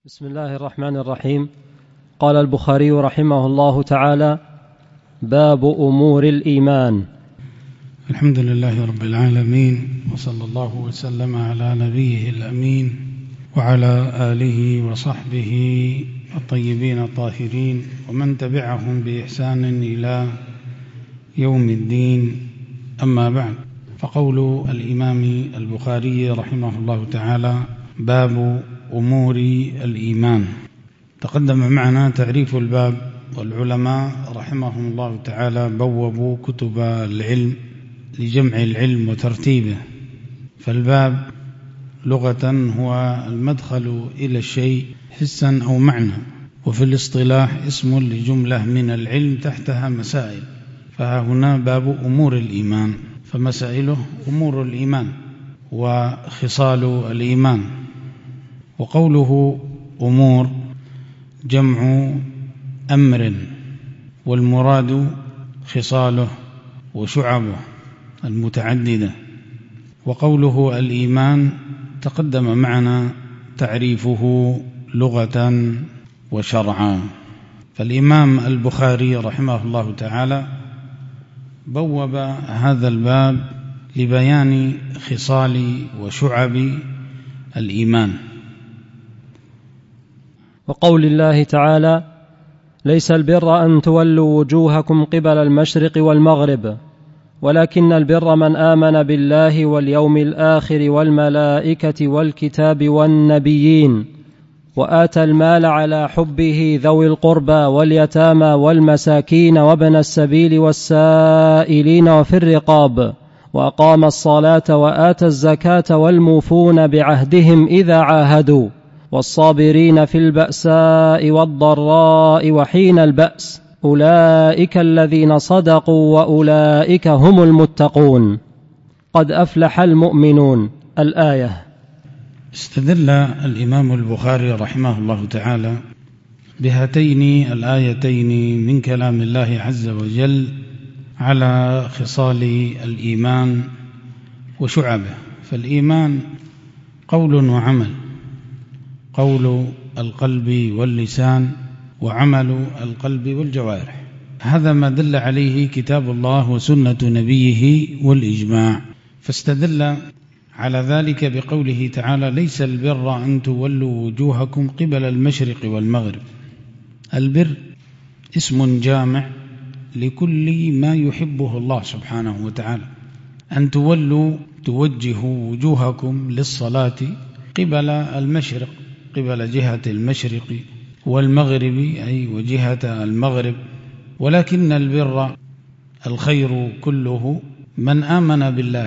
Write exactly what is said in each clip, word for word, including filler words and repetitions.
بسم الله الرحمن الرحيم. قال البخاري رحمه الله تعالى: باب أمور الإيمان. الحمد لله رب العالمين، وصلى الله وسلم على نبيه الأمين وعلى آله وصحبه الطيبين الطاهرين ومن تبعهم بإحسان إلى يوم الدين. أما بعد، فقول الإمام البخاري رحمه الله تعالى: باب أمور الإيمان. تقدم معنا تعريف الباب، والعلماء رحمهم الله تعالى بوبوا كتب العلم لجمع العلم وترتيبه. فالباب لغة هو المدخل إلى الشيء حسا أو معنى، وفي الاصطلاح اسم لجملة من العلم تحتها مسائل. فهنا باب أمور الإيمان، فمسائله أمور الإيمان وخصال الإيمان. وقوله أمور جمع أمر، والمراد خصاله وشعبه المتعددة. وقوله الإيمان تقدم معنا تعريفه لغة وشرعا. فالإمام البخاري رحمه الله تعالى بوب هذا الباب لبيان خصال وشعب الإيمان. وقول الله تعالى: ليس البر أن تولوا وجوهكم قبل المشرق والمغرب ولكن البر من آمن بالله واليوم الآخر والملائكة والكتاب والنبيين وآتى المال على حبه ذوي القربى واليتامى والمساكين وابن السبيل والسائلين وفي الرقاب وأقام الصلاة وآتى الزكاة والموفون بعهدهم إذا عاهدوا والصابرين في البأساء والضراء وحين البأس أولئك الذين صدقوا وأولئك هم المتقون قد أفلح المؤمنون. الآية. استدل الإمام البخاري رحمه الله تعالى بهاتين الآيتين من كلام الله عز وجل على خصال الإيمان وشعبه. فالإيمان قول وعمل، قول القلب واللسان، وعمل القلب والجوارح. هذا ما دل عليه كتاب الله وسنة نبيه والإجماع. فاستدل على ذلك بقوله تعالى: ليس البر أن تولوا وجوهكم قبل المشرق والمغرب. البر اسم جامع لكل ما يحبه الله سبحانه وتعالى. أن تولوا توجهوا وجوهكم للصلاة قبل المشرق، قبل جهة المشرق، والمغرب أي وجهة المغرب. ولكن البر الخير كله من آمن بالله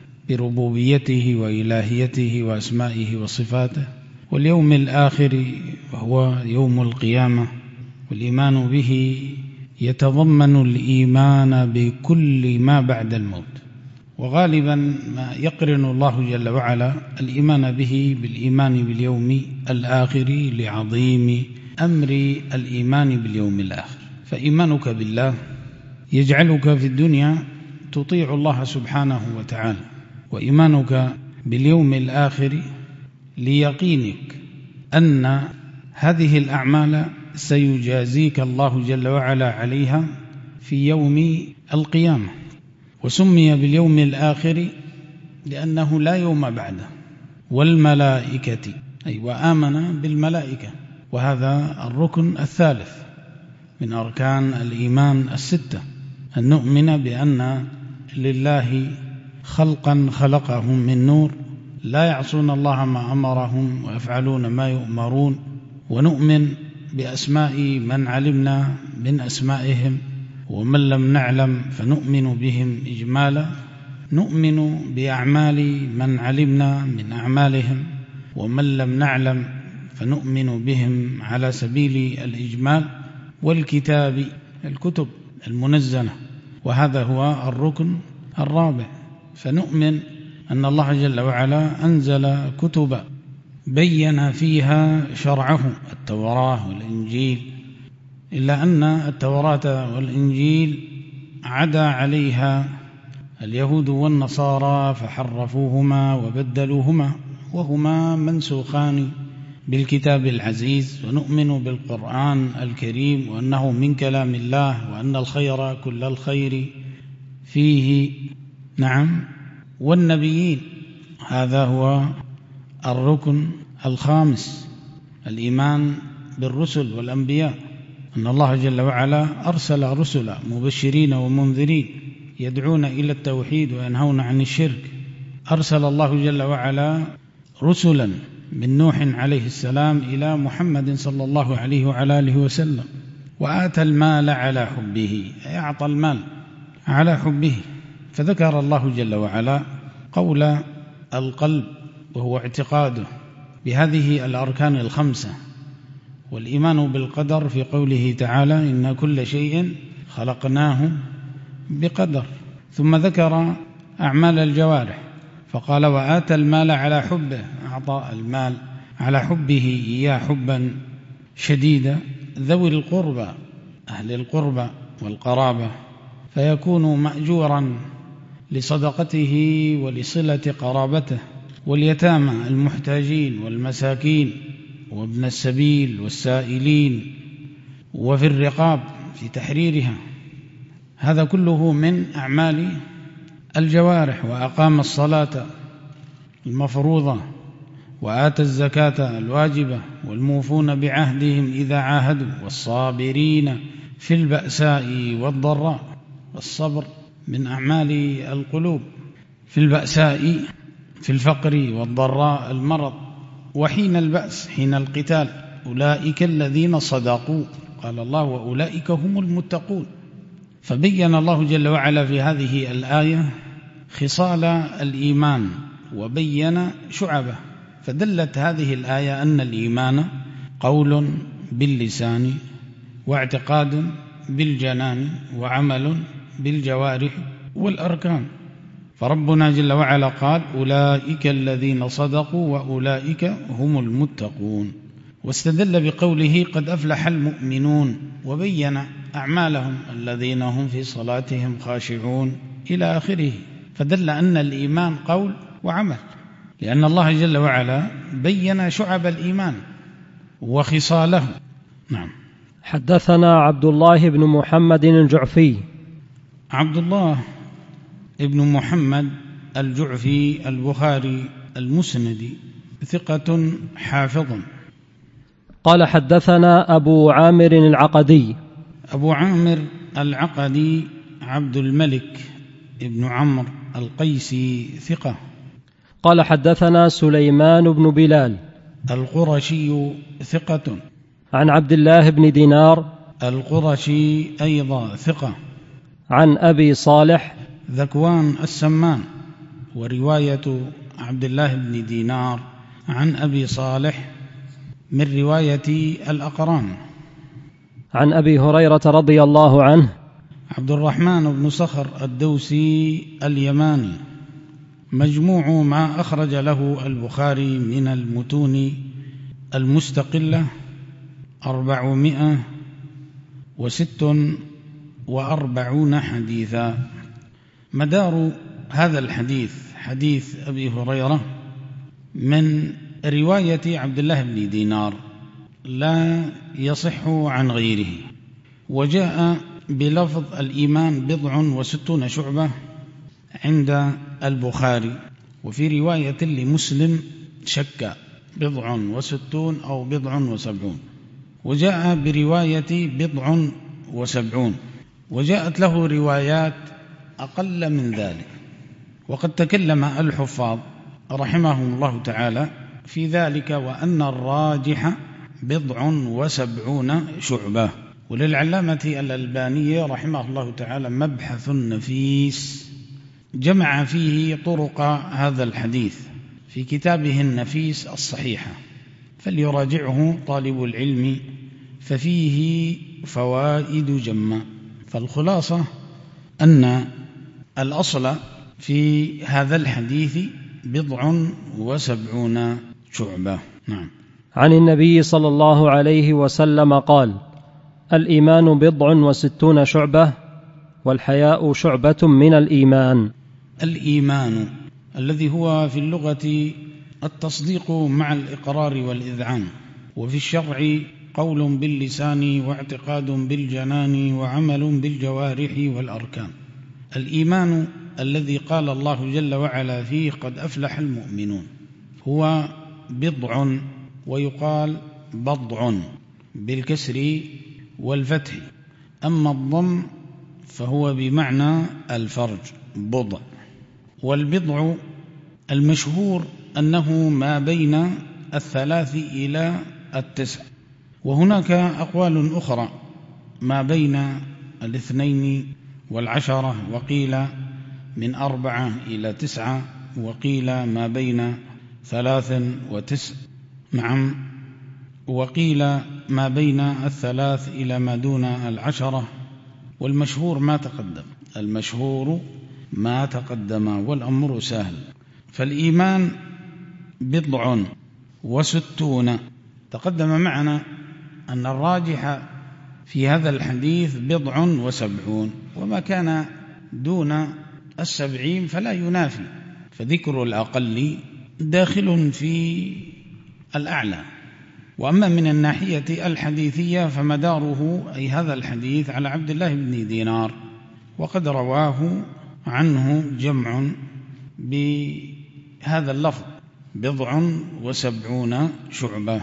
بربوبيته وإلهيته وأسمائه وصفاته واليوم الآخر وهو يوم القيامة. والإيمان به يتضمن الإيمان بكل ما بعد الموت. وغالبا ما يقرن الله جل وعلا الإيمان به بالإيمان باليوم الآخر لعظيم أمر الإيمان باليوم الآخر. فإيمانك بالله يجعلك في الدنيا تطيع الله سبحانه وتعالى، وإيمانك باليوم الآخر ليقينك أن هذه الأعمال سيجازيك الله جل وعلا عليها في يوم القيامة. وسمي باليوم الآخر لأنه لا يوم بعده. والملائكة أي وآمن بالملائكة، وهذا الركن الثالث من أركان الإيمان الستة، أن نؤمن بأن لله خلقا خلقهم من نور لا يعصون الله ما أمرهم ويفعلون ما يؤمرون. ونؤمن بأسماء من علمنا من أسمائهم، ومن لم نعلم فنؤمن بهم إجمالا. نؤمن بأعمال من علمنا من أعمالهم، ومن لم نعلم فنؤمن بهم على سبيل الإجمال. والكتاب الكتب المنزلة، وهذا هو الركن الرابع. فنؤمن أن الله جل وعلا أنزل كتبا بين فيها شرعه، التوراة والإنجيل، إلا أن التوراة والإنجيل عدا عليها اليهود والنصارى فحرفوهما وبدلوهما، وهما منسوخان بالكتاب العزيز، ونؤمن بالقرآن الكريم وأنه من كلام الله، وأن الخير كل الخير فيه. نعم. والنبيين، هذا هو الركن الخامس، الإيمان بالرسل والأنبياء، أن الله جل وعلا أرسل رسلا مبشرين ومنذرين يدعون إلى التوحيد وينهون عن الشرك. أرسل الله جل وعلا رسلا من نوح عليه السلام إلى محمد صلى الله عليه وعلى آله وسلم، وآتى المال على حبه، أي أعطى المال على حبه. فذكر الله جل وعلا قول القلب وهو اعتقاده بهذه الأركان الخمسة، والإيمان بالقدر في قوله تعالى إن كل شيء خلقناه بقدر. ثم ذكر أعمال الجوارح فقال وآتى المال على حبه، أعطى المال على حبه إياه حبا شديدا، ذوي القربى، أهل القربى والقرابة، فيكون مأجورا لصدقته ولصلة قرابته، واليتامى المحتاجين والمساكين وابن السبيل والسائلين، وفي الرقاب في تحريرها. هذا كله من أعمال الجوارح. وأقام الصلاة المفروضة، وآتى الزكاة الواجبة، والموفون بعهدهم إذا عاهدوا، والصابرين في البأساء والضراء. الصبر من أعمال القلوب، في البأساء في الفقر، والضراء المرض، وحين البأس حين القتال. أولئك الذين صدقوا، قال الله وأولئك هم المتقون. فبين الله جل وعلا في هذه الآية خصال الإيمان وبين شعبه، فدلت هذه الآية أن الإيمان قول باللسان، واعتقاد بالجنان، وعمل بالجوارح والأركان. فربنا جل وعلا قال أولئك الذين صدقوا وأولئك هم المتقون، واستدل بقوله قد أفلح المؤمنون، وبين أعمالهم الذين هم في صلاتهم خاشعون إلى آخره. فدل أن الإيمان قول وعمل، لأن الله جل وعلا بين شعب الإيمان وخصاله. نعم. حدثنا عبد الله بن محمد الجعفي. عبد الله ابن محمد الجعفي البخاري المسندي ثقة حافظ. قال حدثنا أبو عامر العقدي. أبو عامر العقدي عبد الملك ابن عمرو القيسي ثقة. قال حدثنا سليمان بن بلال القرشي ثقة. عن عبد الله بن دينار القرشي أيضا ثقة. عن أبي صالح ذكوان السمان. ورواية عبد الله بن دينار عن أبي صالح من رواية الأقران. عن أبي هريرة رضي الله عنه عبد الرحمن بن صخر الدوسي اليماني. مجموع ما أخرج له البخاري من المتون المستقلة أربعمائة وست وأربعون حديثا. مدار هذا الحديث حديث أبي هريرة من رواية عبد الله بن دينار، لا يصح عن غيره. وجاء بلفظ الإيمان بضع وستون شعبة عند البخاري، وفي رواية لمسلم شك بضع وستون أو بضع وسبعون، وجاء برواية بضع وسبعون، وجاءت له روايات أقل من ذلك. وقد تكلم الحفاظ رحمهم الله تعالى في ذلك، وأن الراجح بضع وسبعون شعبة. وللعلامة الألباني رحمه الله تعالى مبحث نفيس جمع فيه طرق هذا الحديث في كتابه النفيس الصحيحة، فليراجعه طالب العلم ففيه فوائد جمة. فالخلاصة أن الأصل في هذا الحديث بضع وسبعون شعبة. نعم. عن النبي صلى الله عليه وسلم قال الإيمان بضع وستون شعبة والحياء شعبة من الإيمان. الإيمان الذي هو في اللغة التصديق مع الإقرار والإذعان. وفي الشرع قول باللسان واعتقاد بالجنان وعمل بالجوارح والأركان. الإيمان الذي قال الله جل وعلا فيه قد أفلح المؤمنون هو بضع، ويقال بضع بالكسر والفتح، أما الضم فهو بمعنى الفرج بضع. والبضع المشهور أنه ما بين الثلاث إلى التسع، وهناك أقوال أخرى ما بين الاثنين والعشرة، وقيل من أربعة إلى تسعة، وقيل ما بين ثلاث وتسع، نعم، وقيل ما بين الثلاث إلى ما دون العشرة، والمشهور ما تقدم المشهور ما تقدم والأمر سهل. فالإيمان بضع وستون. تقدم معنا أن الراجح في هذا الحديث بضع وسبعون، وما كان دون السبعين فلا ينافي، فذكر الأقل داخل في الأعلى. وأما من الناحية الحديثية فمداره أي هذا الحديث على عبد الله بن دينار، وقد رواه عنه جمع بهذا اللفظ بضع وسبعون شعبة.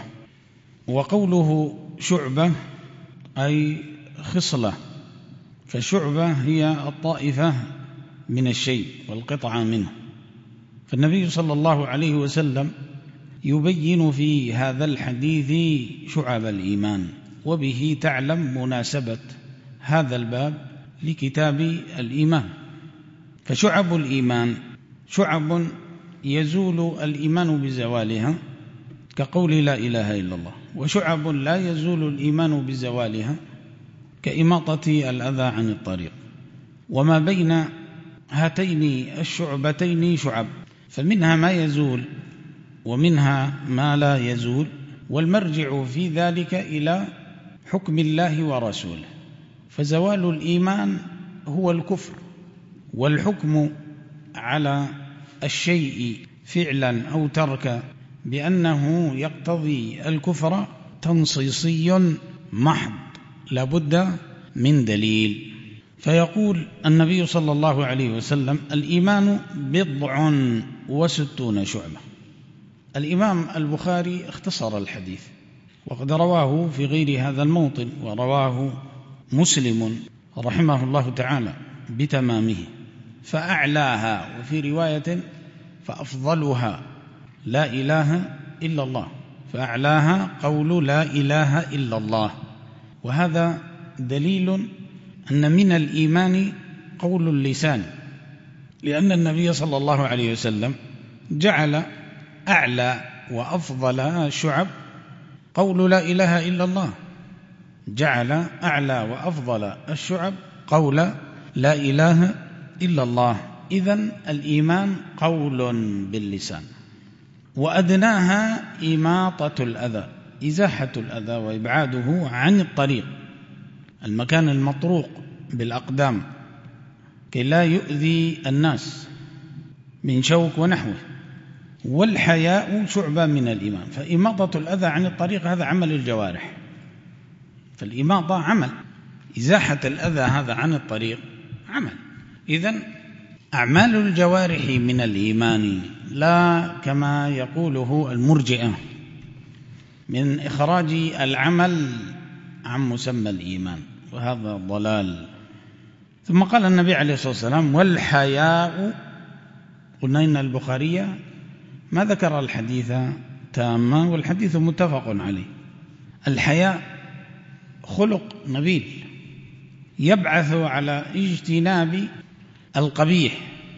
وقوله شعبة أي خصلة، فالشعبة هي الطائفة من الشيء والقطعة منه. فالنبي صلى الله عليه وسلم يبين في هذا الحديث شعب الإيمان، وبه تعلم مناسبة هذا الباب لكتاب الإيمان. فشعب الإيمان شعب يزول الإيمان بزوالها كقول لا إله إلا الله، وشعب لا يزول الإيمان بزوالها كإماطة الأذى عن الطريق. وما بين هاتين الشعبتين شعب، فمنها ما يزول ومنها ما لا يزول، والمرجع في ذلك إلى حكم الله ورسوله. فزوال الإيمان هو الكفر، والحكم على الشيء فعلا أو تركا بأنه يقتضي الكفر تنصيصي محض لا بد من دليل. فيقول النبي صلى الله عليه وسلم الإيمان بضع وستون شعبة. الإمام البخاري اختصر الحديث، وقد رواه في غير هذا الموطن، ورواه مسلم رحمه الله تعالى بتمامه. فأعلاها، وفي رواية فأفضلها لا إله إلا الله، فأعلاها قول لا إله إلا الله. وهذا دليل أن من الإيمان قول اللسان، لأن النبي صلى الله عليه وسلم جعل أعلى وأفضل الشعب قول لا إله إلا الله، جعل أعلى وأفضل الشعب قول لا إله إلا الله. إذن الإيمان قول باللسان. وأدناها إماطة الأذى، إزاحة الأذى وإبعاده عن الطريق، المكان المطروق بالأقدام كي لا يؤذي الناس من شوك ونحوه. والحياء شعبة من الإيمان. فإماطة الأذى عن الطريق هذا عمل الجوارح، فالإماطة عمل، إزاحة الأذى هذا عن الطريق عمل. إذن أعمال الجوارح من الإيمان، لا كما يقوله المرجئة من إخراج العمل عن مسمى الإيمان، وهذا ضلال. ثم قال النبي عليه الصلاة والسلام والحياء. قلنا إن البخاري ما ذكر الحديث تاما، والحديث متفق عليه. الحياء خلق نبيل يبعث على اجتناب القبيح،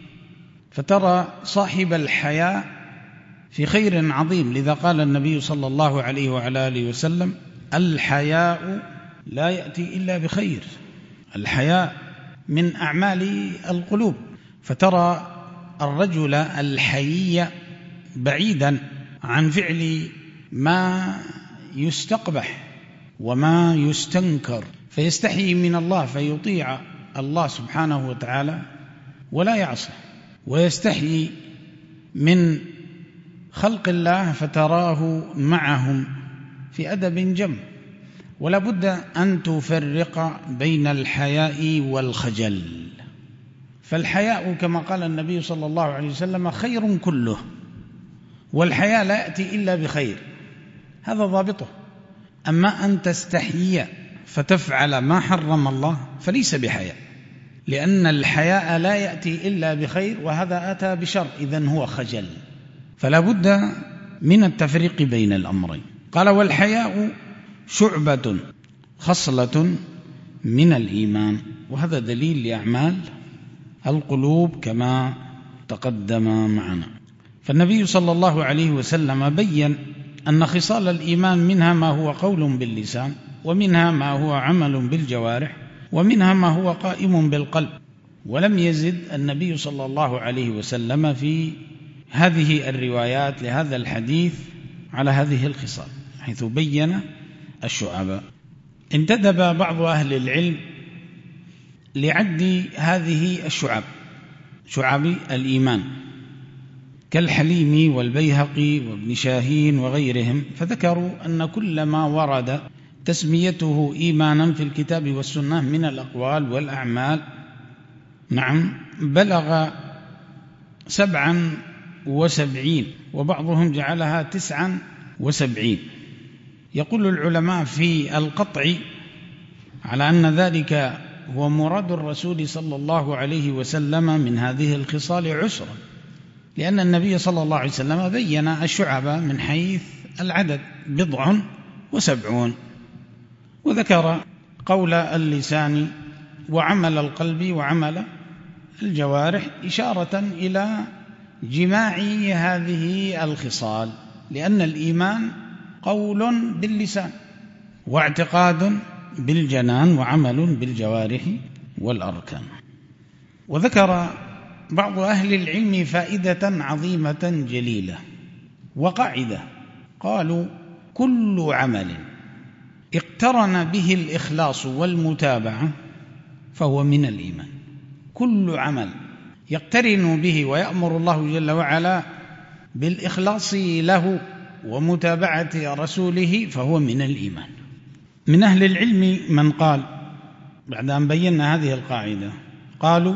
فترى صاحب الحياء في خير عظيم. لذا قال النبي صلى الله عليه وعلى آله وسلم الحياء لا يأتي إلا بخير. الحياء من أعمال القلوب، فترى الرجل الحيي بعيدا عن فعل ما يستقبح وما يستنكر، فيستحي من الله فيطيع الله سبحانه وتعالى ولا يعصى، ويستحي من خلق الله فتراه معهم في أدب جم، ولا بد أن تفرق بين الحياء والخجل. فالحياء كما قال النبي صلى الله عليه وسلم خير كله، والحياء لا يأتي إلا بخير، هذا ضابطه. أما أن تستحيي فتفعل ما حرم الله فليس بحياء، لأن الحياء لا يأتي إلا بخير، وهذا أتى بشر، إذن هو خجل. فلا بد من التفريق بين الأمرين. قال: والحياء شعبة خصلة من الإيمان، وهذا دليل لأعمال القلوب كما تقدم معنا. فالنبي صلى الله عليه وسلم بيّن أن خصال الإيمان منها ما هو قول باللسان، ومنها ما هو عمل بالجوارح، ومنها ما هو قائم بالقلب. ولم يزد النبي صلى الله عليه وسلم في هذه الروايات لهذا الحديث على هذه الخصال، حيث بين الشعب. انتدب بعض أهل العلم لعد هذه الشعب، شعب الإيمان، كالحليمي والبيهقي وابن شاهين وغيرهم، فذكروا أن كل ما ورد تسميته إيمانا في الكتاب والسنة من الأقوال والأعمال نعم بلغ سبعا وسبعين، وبعضهم جعلها تسعا وسبعين. يقول العلماء في القطع على أن ذلك هو مراد الرسول صلى الله عليه وسلم من هذه الخصال عسرا، لأن النبي صلى الله عليه وسلم بين الشعب من حيث العدد بضع وسبعون، وذكر قول اللسان وعمل القلب وعمل الجوارح إشارة إلى جماع هذه الخصال، لأن الإيمان قول باللسان واعتقاد بالجنان وعمل بالجوارح والأركان. وذكر بعض أهل العلم فائدة عظيمة جليلة وقاعدة، قالوا: كل عمل اقترن به الإخلاص والمتابعة فهو من الإيمان. كل عمل يقترن به ويأمر الله جل وعلا بالإخلاص له ومتابعة رسوله فهو من الإيمان. من أهل العلم من قال بعد أن بينا هذه القاعدة، قالوا: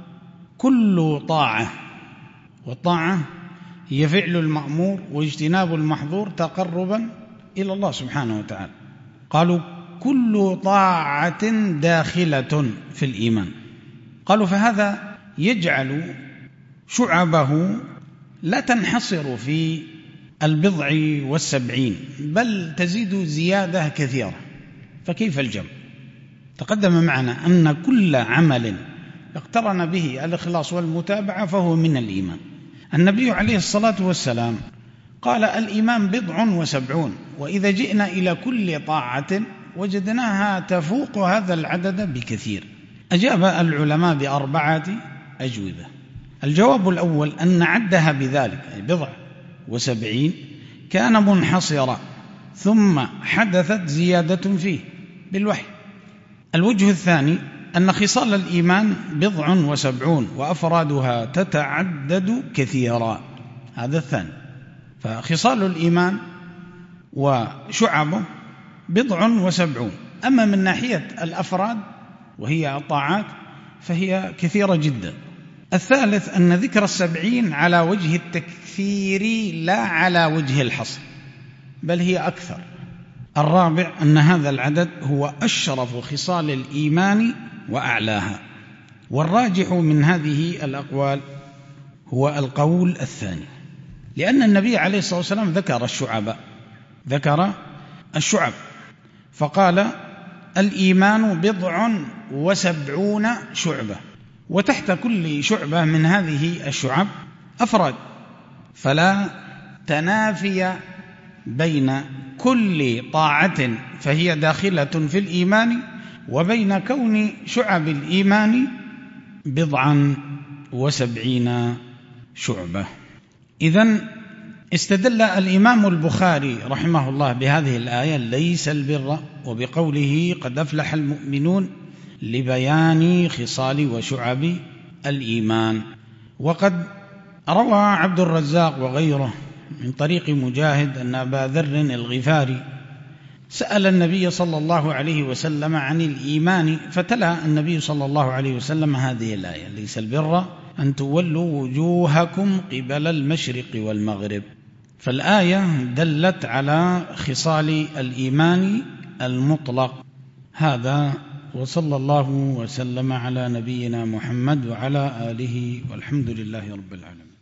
كل طاعة، والطاعة هي فعل المأمور واجتناب المحظور تقربا إلى الله سبحانه وتعالى، قالوا: كل طاعة داخلة في الإيمان. قالوا: فهذا يجعل شعبه لا تنحصر في البضع والسبعين، بل تزيد زيادة كثيرة. فكيف الجمع؟ تقدم معنا أن كل عمل اقترن به الإخلاص والمتابعة فهو من الإيمان. النبي عليه الصلاة والسلام قال: الإيمان بضع وسبعون، وإذا جئنا إلى كل طاعة وجدناها تفوق هذا العدد بكثير. أجاب العلماء بأربعة أجوبة. الجواب الأول أن عدها بذلك أي بضع وسبعين كان منحصرا، ثم حدثت زيادة فيه بالوحي. الوجه الثاني أن خصال الإيمان بضع وسبعون وأفرادها تتعدد كثيرا، هذا الثاني. فخصال الإيمان وشعبه بضع وسبعون، أما من ناحية الأفراد وهي الطاعات فهي كثيرة جدا. الثالث أن ذكر السبعين على وجه التكثير لا على وجه الحصر، بل هي أكثر. الرابع أن هذا العدد هو أشرف خصال الإيمان وأعلاها. والراجح من هذه الأقوال هو القول الثاني، لأن النبي عليه الصلاة والسلام ذكر الشعب ذكر الشعب فقال: الإيمان بضع وسبعون شعبة، وتحت كل شعبة من هذه الشعب أفراد، فلا تنافي بين كل طاعة فهي داخلة في الإيمان وبين كون شعب الإيمان بضعا وسبعين شعبة. إذن استدل الإمام البخاري رحمه الله بهذه الآية: ليس البر، وبقوله قد أفلح المؤمنون، لبيان خصال وشعب الإيمان. وقد روى عبد الرزاق وغيره من طريق مجاهد أن أبا ذر الغفاري سأل النبي صلى الله عليه وسلم عن الإيمان، فتلا النبي صلى الله عليه وسلم هذه الآية: ليس البر أن تولوا وجوهكم قبل المشرق والمغرب. فالآية دلت على خصال الإيمان المطلق. هذا، وصلى الله وسلم على نبينا محمد وعلى آله، والحمد لله رب العالمين.